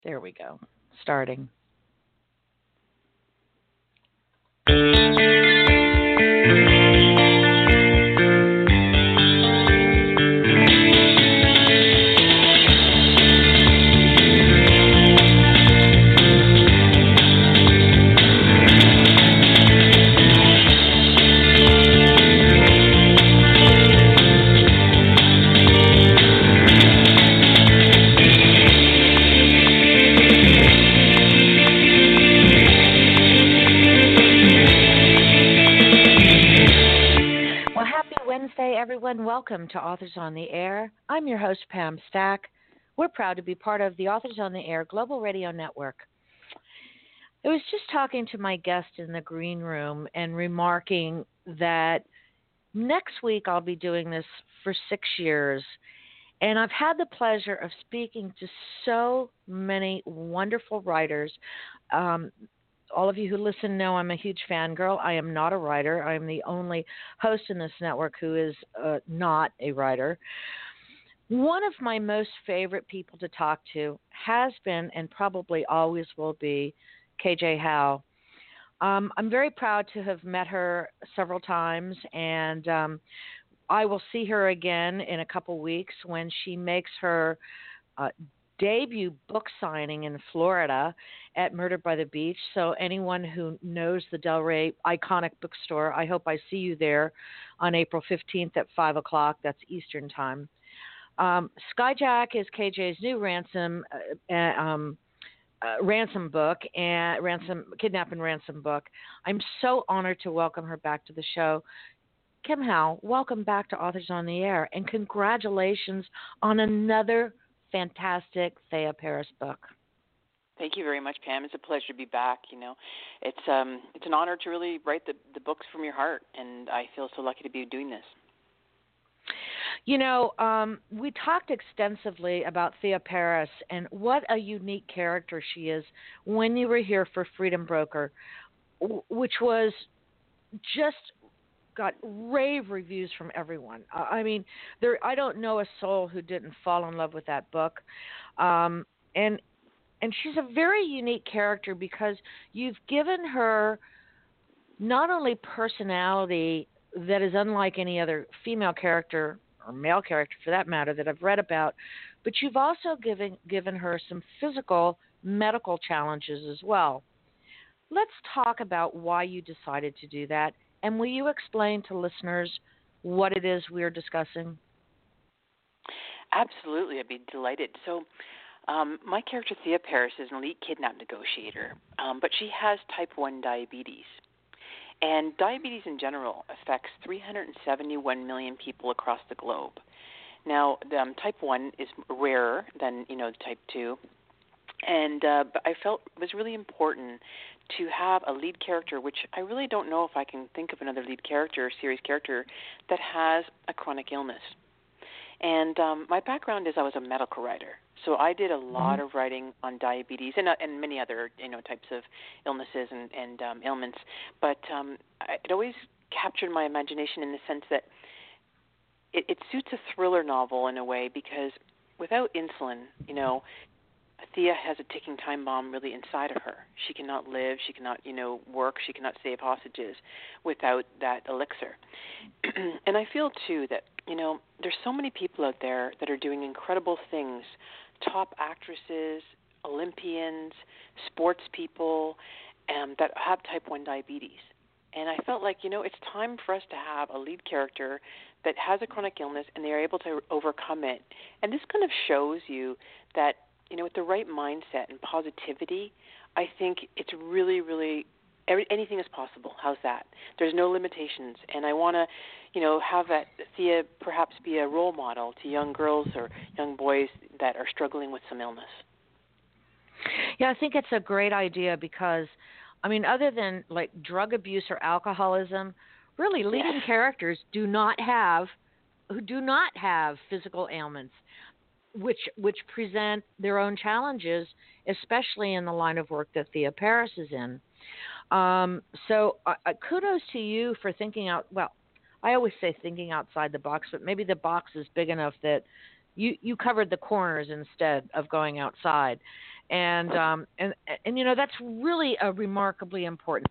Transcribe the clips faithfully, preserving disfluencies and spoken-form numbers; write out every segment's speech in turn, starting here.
There we go. Starting. Well, happy Wednesday, everyone. Welcome to Authors on the Air. I'm your host, Pam Stack. We're proud to be part of the Authors on the Air Global Radio Network. I was just talking to my guest in the green room and remarking that next week I'll be doing this for six years. And I've had the pleasure of speaking to so many wonderful writers. Um, all of you who listen know I'm a huge fangirl. I am not a writer. I am the only host in this network who is uh, not a writer. One of my most favorite people to talk to has been and probably always will be K J Howe. Um, I'm very proud to have met her several times, and um, I will see her again in a couple weeks when she makes her uh, debut book signing in Florida at Murder by the Beach. So anyone who knows the Delray iconic bookstore, I hope I see you there on April fifteenth at five o'clock. That's Eastern time. Um, Skyjack is K J's new ransom uh, um, uh, ransom book and ransom kidnap and ransom book. I'm so honored to welcome her back to the show. Kim Howe, welcome back to Authors on the Air, and congratulations on another fantastic Thea Paris book. Thank you very much, Pam. It's a pleasure to be back. You know, it's um, it's an honor to really write the, the books from your heart, and I feel so lucky to be doing this. You know, um, we talked extensively about Thea Paris and what a unique character she is when you were here for Freedom Broker, which was just got rave reviews from everyone. Uh, I mean, there I don't know a soul who didn't fall in love with that book. Um, and and she's a very unique character because you've given her not only personality that is unlike any other female character or male character for that matter that I've read about, but you've also given given her some physical medical challenges as well. Let's talk about why you decided to do that. And will you explain to listeners what it is we're discussing? Absolutely, I'd be delighted. So, um, my character Thea Paris is an elite kidnap negotiator, um, but she has type one diabetes. And diabetes in general affects three hundred seventy-one million people across the globe. Now, the, um, type one is rarer than, you know, type two. And uh, but I felt it was really important to have a lead character, which I really don't know if I can think of another lead character, series character, that has a chronic illness. And um, my background is I was a medical writer, so I did a lot Mm-hmm. of writing on diabetes and, uh, and many other, you know, types of illnesses and, and um, ailments. But um, I, it always captured my imagination in the sense that it, it suits a thriller novel in a way because without insulin, you know, Thea has a ticking time bomb really inside of her. She cannot live, she cannot, you know, work, she cannot save hostages without that elixir. And I feel, too, that, you know, there's so many people out there that are doing incredible things, top actresses, Olympians, sports people, um, that have type one diabetes. And I felt like, you know, it's time for us to have a lead character that has a chronic illness and they are able to overcome it. And this kind of shows you that, you know, with the right mindset and positivity, I think it's really, really, every, anything is possible. How's that? There's no limitations. And I want to, you know, have that Thea perhaps be a role model to young girls or young boys that are struggling with some illness. Yeah, I think it's a great idea because, I mean, other than like drug abuse or alcoholism, really leading Yes. characters do not have, who do not have physical ailments, which which present their own challenges, especially in the line of work that Thea Paris is in. Um, so uh, uh, kudos to you for thinking out, well, I always say thinking outside the box, but maybe the box is big enough that you, you covered the corners instead of going outside. and um, and and you know that's really a remarkably important.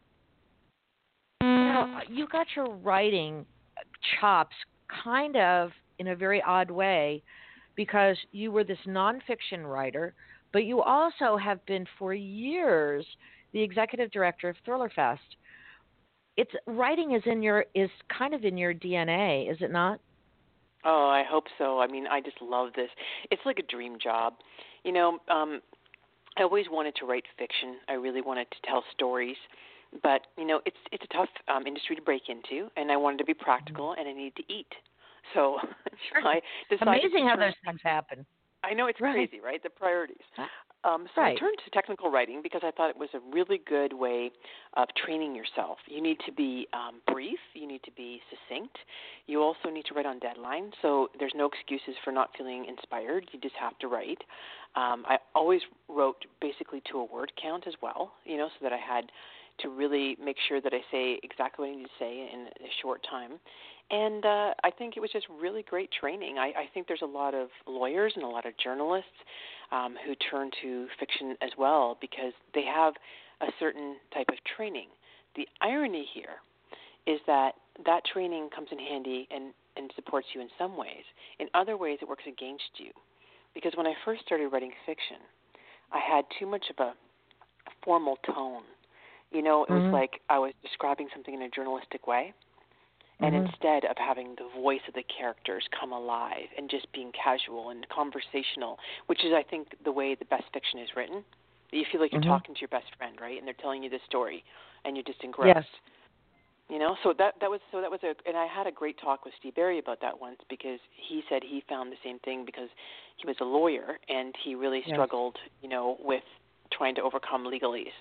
Now, you got your writing chops kind of in a very odd way because you were this nonfiction writer, but you also have been for years the executive director of Thriller Fest. It's writing is in your is kind of in your D N A, is it not? Oh, I hope so. I mean, I just love this. It's like a dream job. You know, um, I always wanted to write fiction. I really wanted to tell stories, but you know, it's it's a tough um, industry to break into, and I wanted to be practical, and I needed to eat. So Sure. I decided. Amazing to how turn those things happen. I know it's Right. crazy, right? The priorities. Um, so Right. I turned to technical writing because I thought it was a really good way of training yourself. You need to be um, brief. You need to be succinct. You also need to write on deadline. So there's no excuses for not feeling inspired. You just have to write. Um, I always wrote basically to a word count as well, you know, so that I had to really make sure that I say exactly what I need to say in a short time. And uh, I think it was just really great training. I, I think there's a lot of lawyers and a lot of journalists um, who turn to fiction as well because they have a certain type of training. The irony here is that that training comes in handy and, and supports you in some ways. In other ways, it works against you. Because when I first started writing fiction, I had too much of a formal tone. You know, it was Mhm. like I was describing something in a journalistic way. And Mhm. instead of having the voice of the characters come alive and just being casual and conversational, which is, I think, the way the best fiction is written, you feel like you're Mhm. talking to your best friend, right? And they're telling you this story, and you're just engrossed. Yes. You know, so that that was so that was a, and I had a great talk with Steve Berry about that once because he said he found the same thing because he was a lawyer and he really Yes. struggled, you know, with trying to overcome legalese.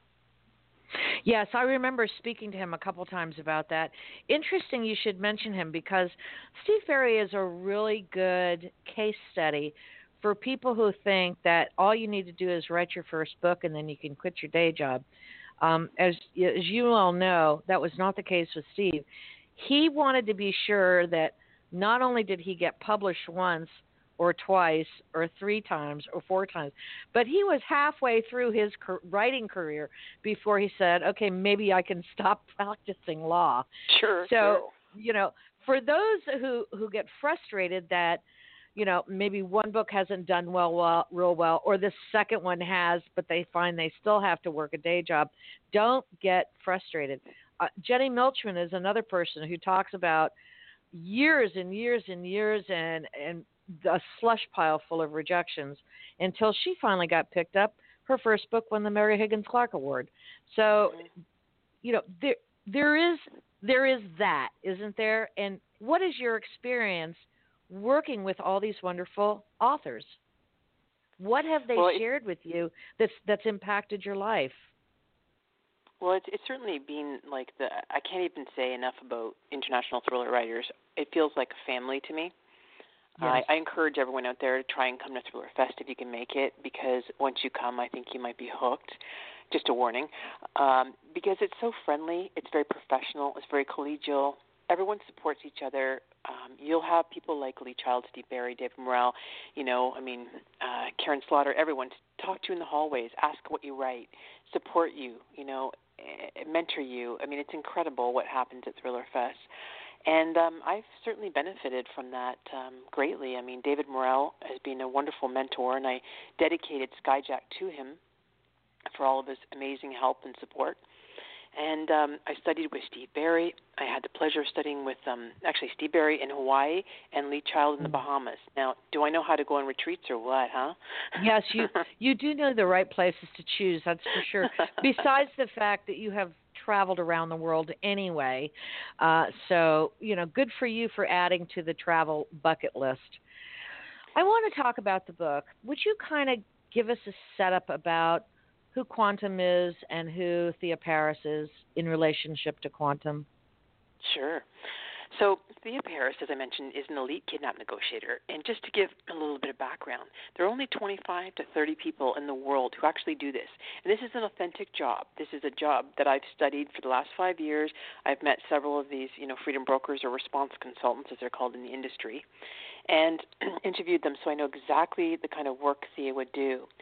Yes, I remember speaking to him a couple times about that. Interesting you should mention him because Steve Berry is a really good case study for people who think that all you need to do is write your first book and then you can quit your day job. Um, as as you all know, that was not the case with Steve. He wanted to be sure that not only did he get published once or twice or three times or four times, but he was halfway through his car- writing career before he said, okay, maybe I can stop practicing law. Sure, So, sure. you know, for those who, who get frustrated that, you know, maybe one book hasn't done well, well, real well, or the second one has, but they find they still have to work a day job, don't get frustrated. Uh, Jenny Milchman is another person who talks about years and years and years and, and a slush pile full of rejections until she finally got picked up. Her first book won the Mary Higgins Clark Award. So, Mm-hmm. you know, there there is there is that, isn't there? And what is your experience working with all these wonderful authors? What have they Well, it, shared with you that's that's impacted your life? Well, it's, it's certainly been like the, I can't even say enough about international thriller writers. It feels like a family to me. I, Yes. I encourage everyone out there to try and come to Thriller Fest if you can make it, because once you come, I think you might be hooked. Just a warning. Um, because it's so friendly, it's very professional, it's very collegial. Everyone supports each other. Um, you'll have people like Lee Child, Steve Berry, David Morrell, you know, I mean, uh, Karen Slaughter, everyone to talk to you in the hallways, ask what you write, support you, you know, eh, mentor you. I mean, it's incredible what happens at Thriller Fest. And um, I've certainly benefited from that um, greatly. I mean, David Morrell has been a wonderful mentor, and I dedicated Skyjack to him for all of his amazing help and support. And um, I studied with Steve Berry. I had the pleasure of studying with um, actually Steve Berry in Hawaii and Lee Child in the Bahamas. Now, do I know how to go on retreats or what, huh? Yes, you you do know the right places to choose, that's for sure. Besides the fact that you have traveled around the world anyway. Uh, so, you know, good for you for adding to the travel bucket list. I want to talk about the book. Would you kind of give us a setup about who Quantum is and who Thea Paris is in relationship to Quantum? Sure. So Thea Paris, as I mentioned, is an elite kidnap negotiator. And just to give a little bit of background, there are only twenty-five to thirty people in the world who actually do this. And this is an authentic job. This is a job that I've studied for the last five years. I've met several of these, you know, freedom brokers or response consultants, as they're called in the industry, and interviewed them, so I know exactly the kind of work Thea would do.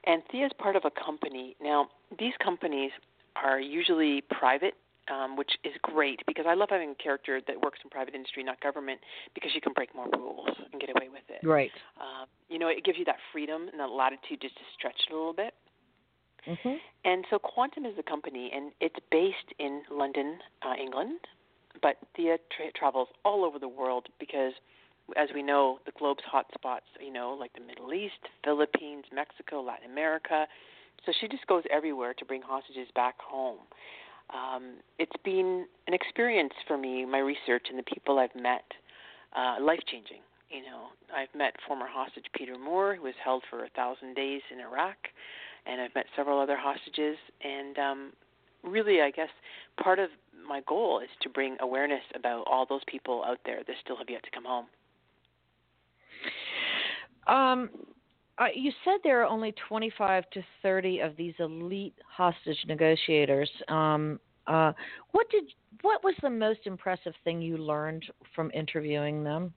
And Thea is part of a company. Now, these companies are usually private, um, which is great because I love having a character that works in private industry, not government, because you can break more rules and get away with it. Right. Uh, you know, it gives you that freedom and that latitude just to stretch it a little bit. Mm-hmm. And so Quantum is the company, and it's based in London, uh, England, but Thea tra- travels all over the world because, as we know, the globe's hot spots, you know, like the Middle East, Philippines, Mexico, Latin America. So she just goes everywhere to bring hostages back home. Um, it's been an experience for me, my research and the people I've met, uh, life-changing. You know, I've met former hostage Peter Moore, who was held for a thousand days in Iraq, and I've met several other hostages. And um, really, I guess part of my goal is to bring awareness about all those people out there that still have yet to come home. Um, uh, you said there are only twenty-five to thirty of these elite hostage negotiators. Um, uh, what did what was the most impressive thing you learned from interviewing them?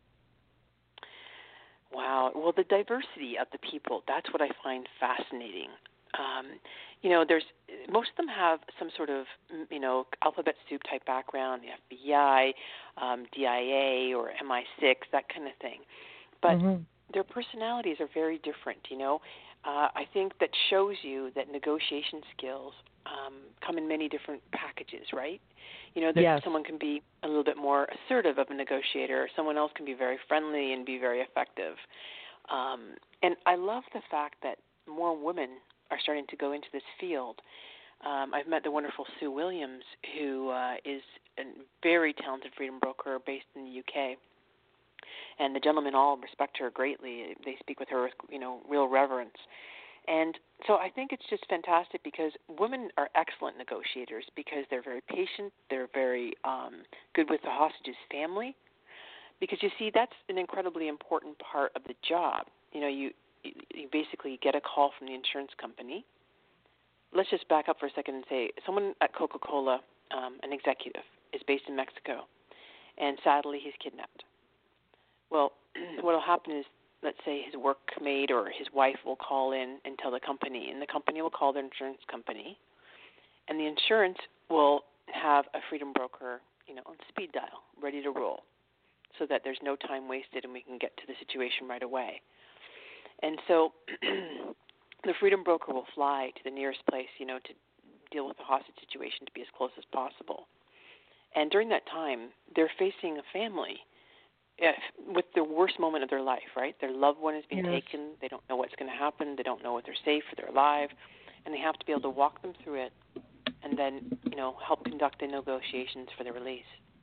Wow. Well, the diversity of the people, that's what I find fascinating. Um, you know, there's most of them have some sort of, you know, alphabet soup type background, the F B I, um, D I A, or M I six, that kind of thing. But Mm-hmm. their personalities are very different, you know. Uh, I think that shows you that negotiation skills um, come in many different packages, right? You know, that Yes. someone can be a little bit more assertive of a negotiator. Someone else can be very friendly and be very effective. Um, and I love the fact that more women are starting to go into this field. Um, I've met the wonderful Sue Williams, who uh, is a very talented freedom broker based in the U K. And the gentlemen all respect her greatly. They speak with her with, you know, real reverence. And so I think it's just fantastic because women are excellent negotiators because they're very patient. They're very um, good with the hostage's family. Because, you see, that's an incredibly important part of the job. You know, you, you basically get a call from the insurance company. Let's just back up for a second and say someone at Coca-Cola, um, an executive, is based in Mexico, and sadly he's kidnapped. Well, what will happen is, let's say his workmate or his wife will call in and tell the company, and the company will call their insurance company, and the insurance will have a freedom broker, you know, on speed dial, ready to roll, so that there's no time wasted and we can get to the situation right away. And so the freedom broker will fly to the nearest place, you know, to deal with the hostage situation to be as close as possible. And during that time, they're facing a family if, with the worst moment of their life, right? Their loved one is being Yes. taken. They don't know what's going to happen. They don't know if they're safe or they're alive. And they have to be able to walk them through it and then, you know, help conduct the negotiations for the release.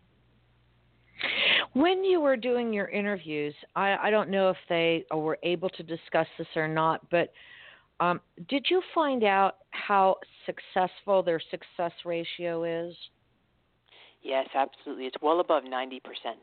When you were doing your interviews, I, I don't know if they were able to discuss this or not, but um, did you find out how successful their success ratio is? Yes, absolutely. It's well above ninety percent.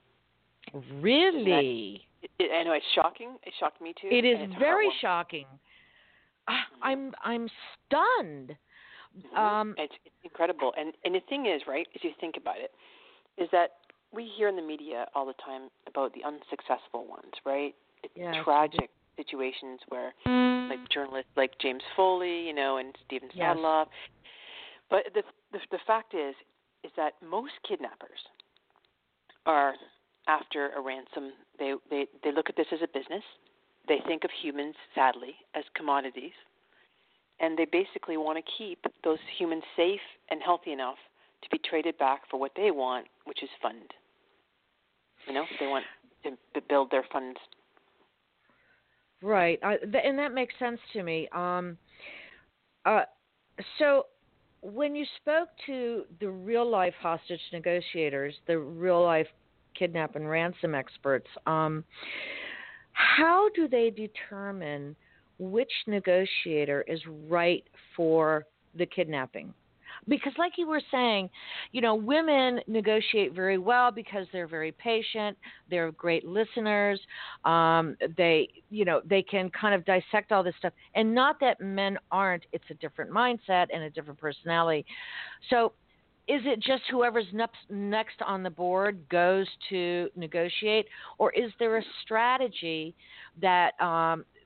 Really? It, it, I know it's shocking. It shocked me too. It is and it's very heartwarming. shocking. Mm-hmm. I'm I'm stunned. Mm-hmm. Um, it's, it's incredible. And and the thing is, right, as you think about it, is that we hear in the media all the time about the unsuccessful ones, right? It's yes, tragic situations where, like journalists like James Foley, you know, and Stephen yes. Sadloff. But the, the the fact is, is that most kidnappers are after a ransom. They they they look at this as a business. They think of humans, sadly, as commodities, and they basically want to keep those humans safe and healthy enough to be traded back for what they want, which is fund. You know, they want to build their funds. Right, I, th- and that makes sense to me. Um, uh, so, when you spoke to the real-life hostage negotiators, the real-life kidnap and ransom experts, um, how do they determine which negotiator is right for the kidnapping? Because like you were saying, you know, women negotiate very well because they're very patient, they're great listeners, um, they, you know, they can kind of dissect all this stuff. And not that men aren't, it's a different mindset and a different personality. So is it just whoever's next on the board goes to negotiate, or is there a strategy that um,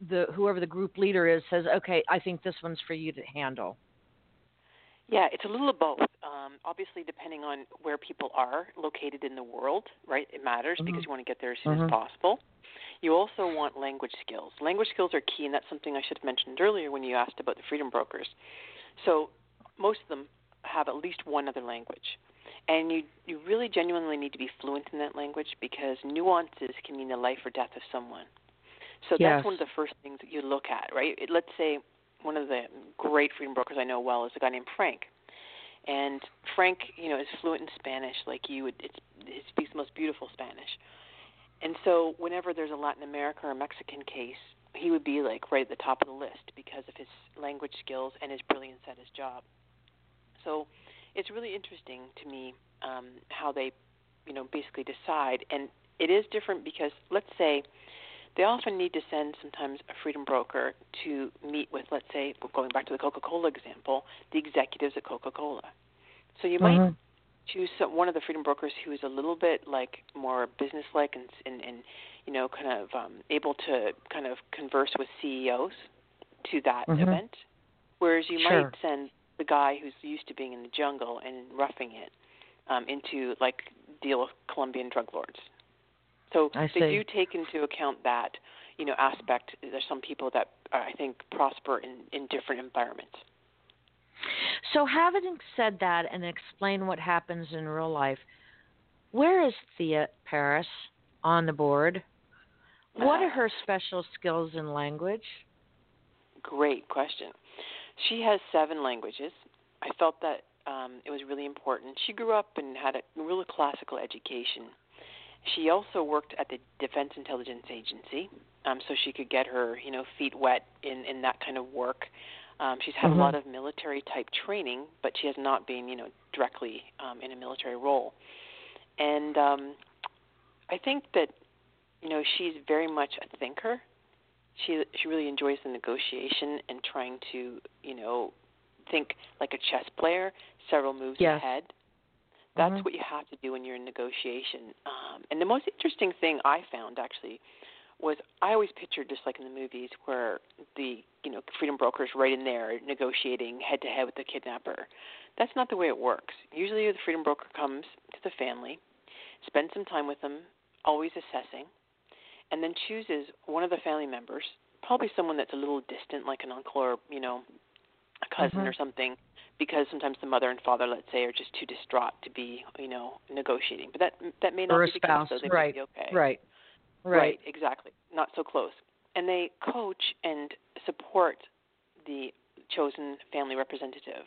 the whoever the group leader is says, okay, I think this one's for you to handle? Yeah, it's a little of both. Um, obviously, depending on where people are located in the world, right, it matters Mm-hmm. because you want to get there as soon Mm-hmm. as possible. You also want language skills. Language skills are key, and that's something I should have mentioned earlier when you asked about the freedom brokers. So most of them have at least one other language. And you, you really genuinely need to be fluent in that language because nuances can mean the life or death of someone. So Yes. that's one of the first things that you look at, right? It, let's say one of the great freedom brokers I know well is a guy named Frank. And Frank, you know, is fluent in Spanish like you would. It's, he speaks the most beautiful Spanish. And so whenever there's a Latin America or Mexican case, he would be like right at the top of the list because of his language skills and his brilliance at his job. So it's really interesting to me um, how they, you know, basically decide. And it is different because let's say they often need to send sometimes a freedom broker to meet with, let's say, going back to the Coca-Cola example, the executives at Coca-Cola. So you might Mm-hmm. choose some, one of the freedom brokers who is a little bit like more business-like and, and, and you know, kind of um, able to kind of converse with C E Os to that Mm-hmm. event, whereas you Sure. might send the guy who's used to being in the jungle and roughing it um, into, like, deal with Colombian drug lords. So I they see. do take into account that, you know, aspect. There's some people that uh, I think prosper in, in different environments. So having said that and explain what happens in real life, where is Thea Paris on the board? What are her special skills in language? Great question. She has seven languages. I felt that um, it was really important. She grew up and had a really classical education. She also worked at the Defense Intelligence Agency, um, so she could get her, you know, feet wet in, in that kind of work. Um, she's had Mm-hmm. a lot of military-type training, but she has not been, you know, directly um, in a military role. And um, I think that, you know, she's very much a thinker. She she really enjoys the negotiation and trying to, you know, think like a chess player, several moves Yes. ahead. That's Mm-hmm. what you have to do when you're in negotiation. Um, and the most interesting thing I found, actually, was I always pictured just like in the movies where the, you know, freedom broker's right in there negotiating head-to-head with the kidnapper. That's not the way it works. Usually the freedom broker comes to the family, spends some time with them, always assessing, and then chooses one of the family members, probably someone that's a little distant, like an uncle or, you know, a cousin Mm-hmm. or something, because sometimes the mother and father, let's say, are just too distraught to be, you know, negotiating. But that that may not Or a be the spouse. case, so they Right. might be okay. Right. Right. Right, exactly. Not so close. And they coach and support the chosen family representative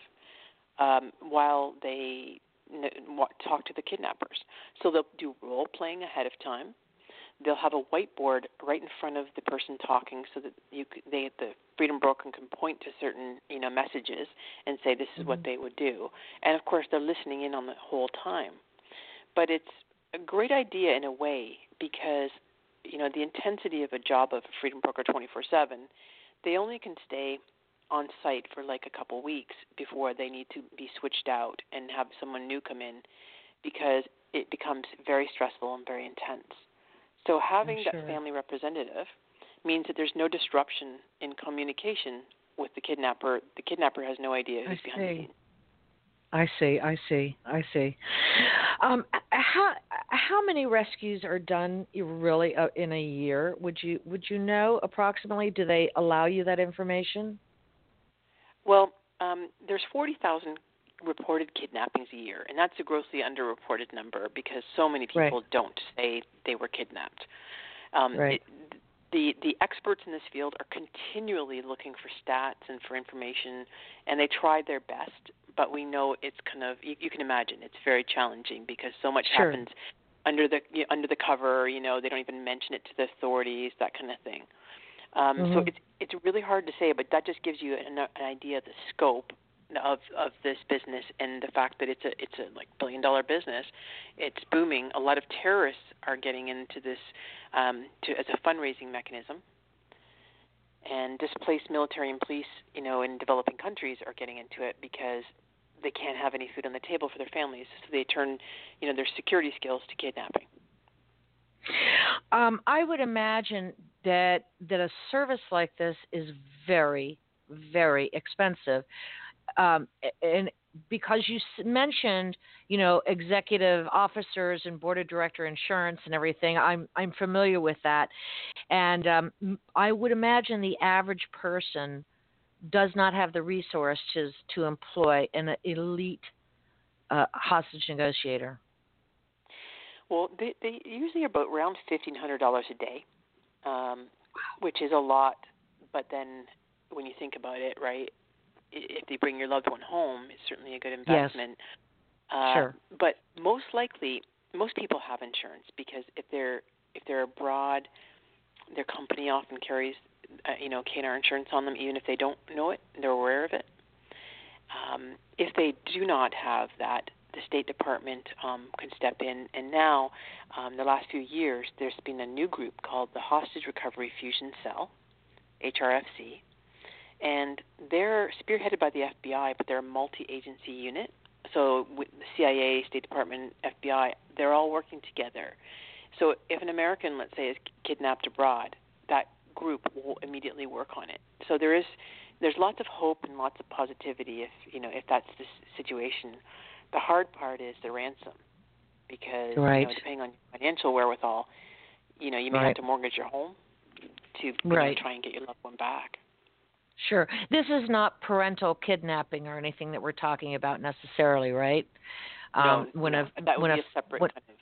um, while they n- talk to the kidnappers. So they'll do role playing ahead of time. They'll have a whiteboard right in front of the person talking, so that you they the freedom broker can point to certain, you know, messages and say this is Mm-hmm. what they would do. And of course, they're listening in on the whole time. But it's a great idea in a way because, you know, the intensity of a job of a freedom broker twenty-four seven, they only can stay on site for like a couple weeks before they need to be switched out and have someone new come in, because it becomes very stressful and very intense. So having I'm that sure. family representative means that there's no disruption in communication with the kidnapper. The kidnapper has no idea who's I behind the see. scenes. I see. I see. I see. Um, how how many rescues are done really uh, in a year? Would you would you know approximately? Do they allow you that information? Well, um, there's forty thousand reported kidnappings a year, and that's a grossly underreported number because so many Right. people don't say they were kidnapped. Um, Right. it, the the experts in this field are continually looking for stats and for information, and they try their best. But we know it's kind of you, you can imagine it's very challenging because so much Sure. happens under the you know, under the cover. You know, they don't even mention it to the authorities, that kind of thing. Um, Mm-hmm. So it's it's really hard to say, but that just gives you an, an idea of the scope of of this business and the fact that it's a it's a like billion dollar business. It's booming. A lot of terrorists are getting into this um, to as a fundraising mechanism, and displaced military and police, you know, in developing countries are getting into it because they can't have any food on the table for their families, so they turn, you know, their security skills to kidnapping. Um, I would imagine that that a service like this is very, very expensive. Um, and because you mentioned, you know, executive officers and board of director insurance and everything, I'm I'm familiar with that, and um, I would imagine the average person does not have the resources to employ an elite uh, hostage negotiator. Well, they, they usually are about around fifteen hundred dollars a day, um, which is a lot. But then, when you think about it, right, if they bring your loved one home, it's certainly a good investment. Yes. Uh, Sure. But most likely, most people have insurance because if they're if they're abroad, their company often carries, uh, you know, K N R insurance on them, even if they don't know it, they're aware of it. Um, if they do not have that, the State Department um, can step in. And now, um, the last few years, there's been a new group called the Hostage Recovery Fusion Cell, H R F C, and they're spearheaded by the F B I, but they're a multi-agency unit. So with the C I A, State Department, F B I, they're all working together. So if an American, let's say, is kidnapped abroad, that group will immediately work on it. So there is, there's lots of hope and lots of positivity if you know if that's the situation. The hard part is the ransom, because right. you know, depending on your financial wherewithal, you know you may right. have to mortgage your home to you right. know, try and get your loved one back. Sure. This is not parental kidnapping or anything that we're talking about necessarily, right? No, um, when no. A, that would when be a, a separate when, kind of.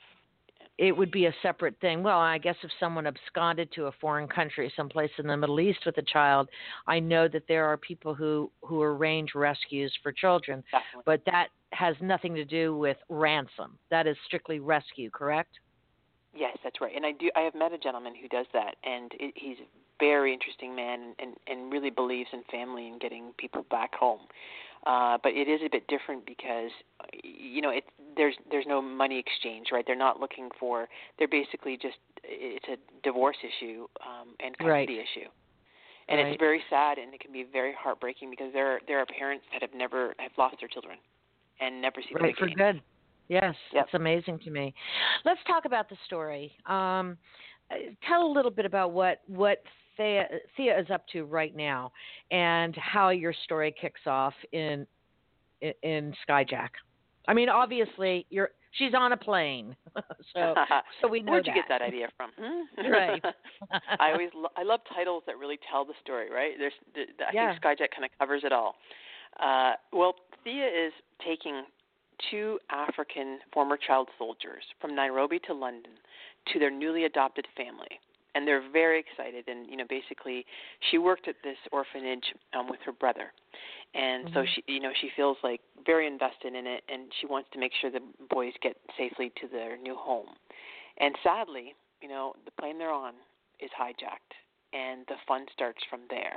It would be a separate thing. Well, I guess if someone absconded to a foreign country, someplace in the Middle East with a child, I know that there are people who, who arrange rescues for children. Definitely. But that has nothing to do with ransom. That is strictly rescue, correct? Yes, that's right. And I do. I have met a gentleman who does that, and it, he's a very interesting man, and, and really believes in family and getting people back home. Uh, but it is a bit different because, you know, it, there's there's no money exchange, right? They're not looking for. They're basically just. It's a divorce issue um, and custody right. issue, and right. it's very sad, and it can be very heartbreaking because there are, there are parents that have never have lost their children and never see them right, again. for good. Yes, yep. It's amazing to me. Let's talk about the story. Um, tell a little bit about what what Thea, Thea is up to right now, and how your story kicks off in in, in Skyjack. I mean, obviously, you're she's on a plane, so so we know Where'd that. you get that idea from? Hmm? Right. I always lo- I love titles that really tell the story, right? There's I yeah. think Skyjack kind of covers it all. Uh, well, Thea is taking two African former child soldiers from Nairobi to London to their newly adopted family. And they're very excited. And, you know, basically she worked at this orphanage um, with her brother. And mm-hmm. so she, you know, she feels like very invested in it, and she wants to make sure the boys get safely to their new home. And sadly, you know, the plane they're on is hijacked, and the fun starts from there.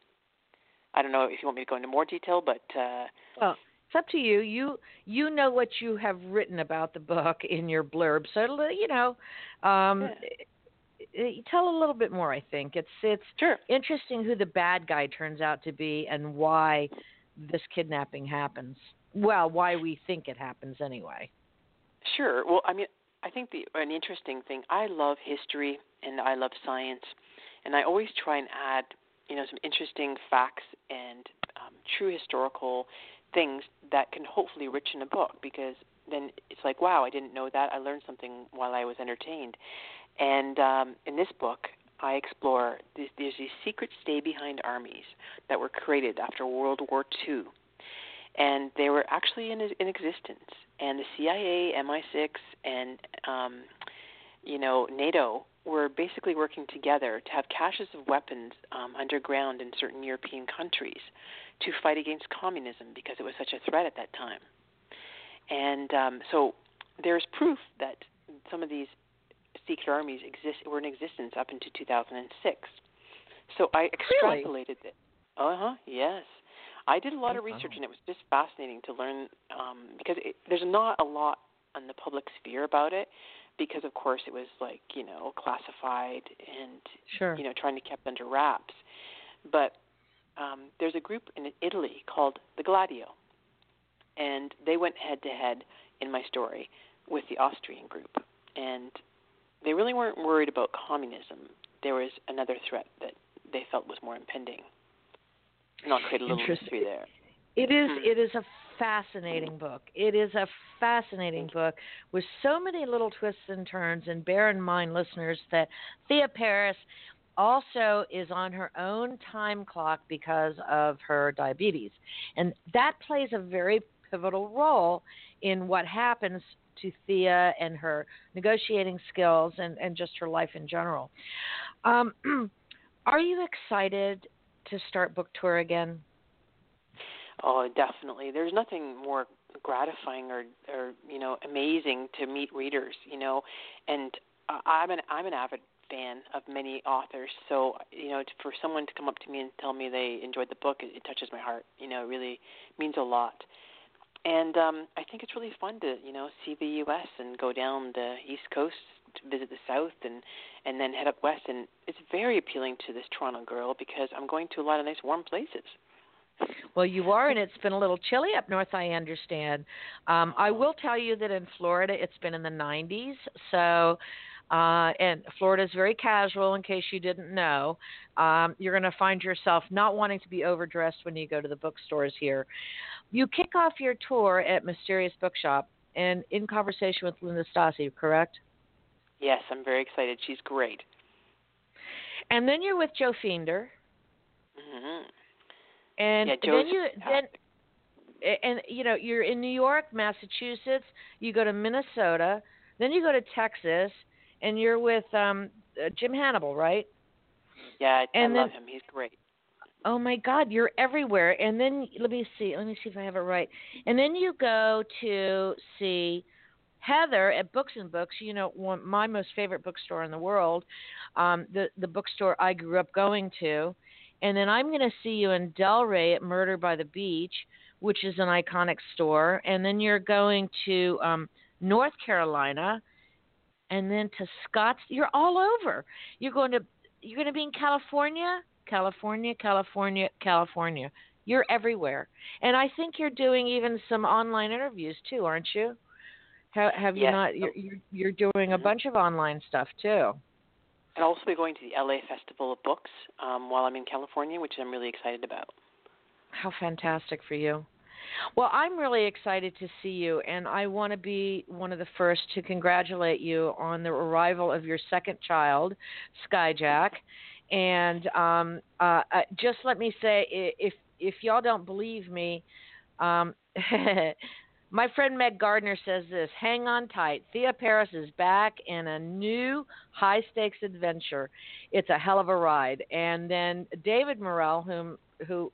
I don't know if you want me to go into more detail, but uh, well, it's up to you. You you know what you have written about the book in your blurb, so you know. Um, yeah. Tell a little bit more. I think it's it's sure. interesting who the bad guy turns out to be and why this kidnapping happens. Well, why we think it happens anyway. Sure. Well, I mean, I think the an interesting thing. I love history and I love science, and I always try and add, you know, some interesting facts and um, true historical things that can hopefully richen a book, because then it's like, wow, I didn't know that. I learned something while I was entertained. And um, in this book, I explore these, there's these secret stay-behind armies that were created after World War Two, and they were actually in, in existence. And the C I A, M I six, and um, you know NATO were basically working together to have caches of weapons um, underground in certain European countries to fight against communism, because it was such a threat at that time. And um, so there's proof that some of these secret armies exist were in existence up into two thousand six. So I extrapolated really? it. Uh-huh, yes. I did a lot of research, and it was just fascinating to learn, um, because it, there's not a lot on the public sphere about it, because, of course, it was, like, you know, classified and, sure. you know, trying to keep under wraps. But um, there's a group in Italy called the Gladio, and they went head-to-head in my story with the Austrian group. And they really weren't worried about communism. there was another threat that they felt was more impending. And I'll create a little mystery there. It is. Hmm. It is a fascinating book. It is a fascinating book with so many little twists and turns. And bear in mind, listeners, that Thea Paris also is on her own time clock because of her diabetes, and that plays a very pivotal role in what happens to Thea and her negotiating skills and, and just her life in general. Um, are you excited to start book tour again? Oh, definitely. There's nothing more gratifying or, or you know, amazing to meet readers, you know, and uh, I'm an I'm an avid fan of many authors, so you know, for someone to come up to me and tell me they enjoyed the book, it, it touches my heart. You know, it really means a lot. And um, I think it's really fun to you know see the U S and go down the East Coast to visit the South and and then head up west. And it's very appealing to this Toronto girl because I'm going to a lot of nice warm places. Well, you are, and it's been a little chilly up north, I understand. Um, I will tell you that in Florida it's been in the nineties, so uh, and Florida is very casual, in case you didn't know. Um, you're going to find yourself not wanting to be overdressed when you go to the bookstores here. You kick off your tour at Mysterious Bookshop and in conversation with Linda Stasi, correct? Yes, I'm very excited. She's great. And then you're with Joe Fiender. Mm-hmm. And yeah, Joe's then you fantastic. then and you know you're in New York, Massachusetts. You go to Minnesota, then you go to Texas, and you're with um, uh, Jim Hannibal, right? Yeah, I, And I then love him. He's great. oh my God, you're everywhere. And then let me see, let me see if I have it right. And then you go to see Heather at Books and Books. You know, one my most favorite bookstore in the world, um, the the bookstore I grew up going to. And then I'm going to see you in Delray at Murder by the Beach, which is an iconic store. And then you're going to um, North Carolina, and then to Scotts. You're all over. You're going to you're going to be in California, California, California, California. You're everywhere. And I think you're doing even some online interviews too, aren't you? Have, have you Yes. not? You're, you're you're doing a Mm-hmm. bunch of online stuff too. And I'll also be going to the L A Festival of Books um, while I'm in California, which I'm really excited about. How fantastic for you. Well, I'm really excited to see you, and I want to be one of the first to congratulate you on the arrival of your second child, Skyjack. And um, uh, uh, just let me say, if if y'all don't believe me, um, my friend Meg Gardner says this: hang on tight. Thea Paris is back in a new high-stakes adventure. It's a hell of a ride. And then David Morrell, whom who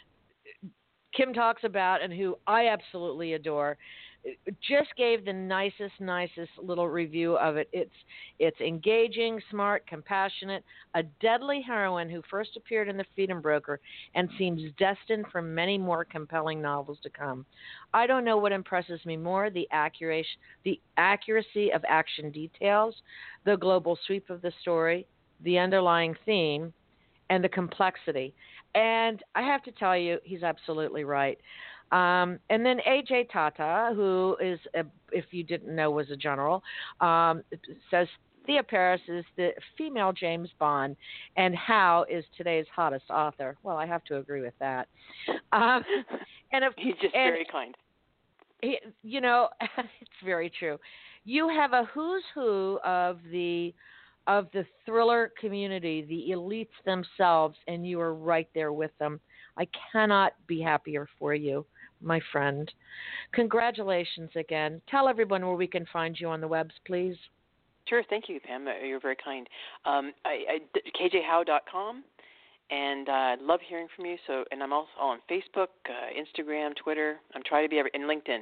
Kim talks about and who I absolutely adore, just gave the nicest, nicest little review of it. It's it's engaging, smart, compassionate, a deadly heroine who first appeared in The Freedom Broker and seems destined for many more compelling novels to come. I don't know what impresses me more, the accuracy, the accuracy of action details, the global sweep of the story, the underlying theme, and the complexity. And I have to tell you, he's absolutely right. Um, and then A J Tata, who is, a, if you didn't know, was a general, um, says Thea Paris is the female James Bond, and How is today's hottest author. Well, I have to agree with that. Um, and if, He's just and, very kind. He, you know, it's very true. You have a who's who of the of the thriller community, the elites themselves, and you are right there with them. I cannot be happier for you, my friend. Congratulations again. Tell everyone where we can find you on the webs, please. Sure, thank you, Pam. You're very kind. Um, I, I, k j howe dot com, and uh, I love hearing from you. So, and I'm also on Facebook, uh, Instagram, Twitter. I'm trying to be every, and LinkedIn.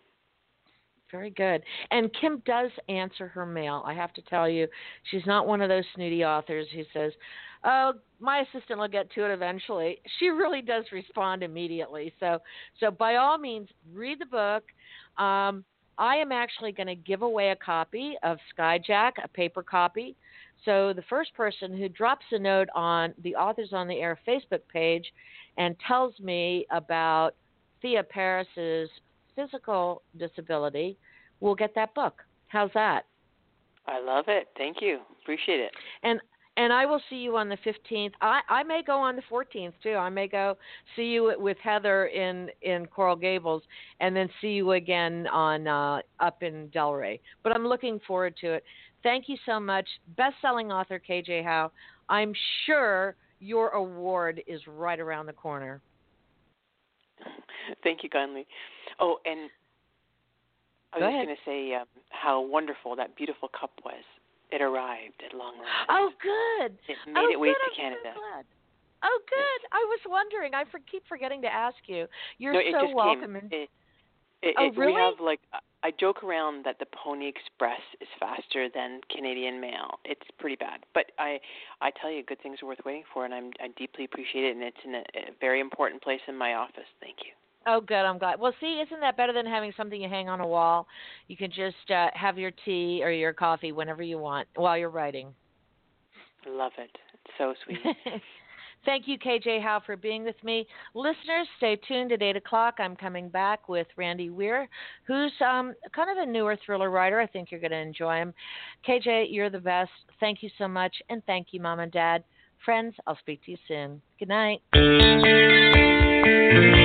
Very good. And Kim does answer her mail. I have to tell you, she's not one of those snooty authors who says, "Oh, my assistant will get to it eventually." She really does respond immediately. So, so by all means, read the book. Um, I am actually going to give away a copy of Skyjack, a paper copy. So the first person who drops a note on the Authors on the Air Facebook page and tells me about Thea Paris's physical disability will get that book. How's that? I love it. Thank you. Appreciate it. And And I will see you on the fifteenth. I, I may go on the fourteenth, too. I may go see you with Heather in, in Coral Gables and then see you again on uh, up in Delray. But I'm looking forward to it. Thank you so much. Best-selling author K J Howe. I'm sure your award is right around the corner. Thank you kindly. Oh, and I was Go just ahead. going to say um, how wonderful that beautiful cup was. It arrived at long last. Oh, good. It made oh, it way good. to I'm Canada. So glad. Oh, good. I was wondering. I for, keep forgetting to ask you. You're no, it so just welcome. Came. It, it, oh, it, really? We have, like, I joke around that the Pony Express is faster than Canadian Mail. It's pretty bad. But I I tell you, good things are worth waiting for, and I'm, I deeply appreciate it, and it's in a, a very important place in my office. Thank you. Oh, good. I'm glad. Well, see, isn't that better than having something you hang on a wall? You can just uh, have your tea or your coffee whenever you want while you're writing. Love it. It's so sweet. Thank you, K J Howe, for being with me. Listeners, stay tuned at eight o'clock. I'm coming back with Randy Weir, who's um, kind of a newer thriller writer. I think you're going to enjoy him. K J, you're the best. Thank you so much, and thank you, Mom and Dad. Friends, I'll speak to you soon. Good night.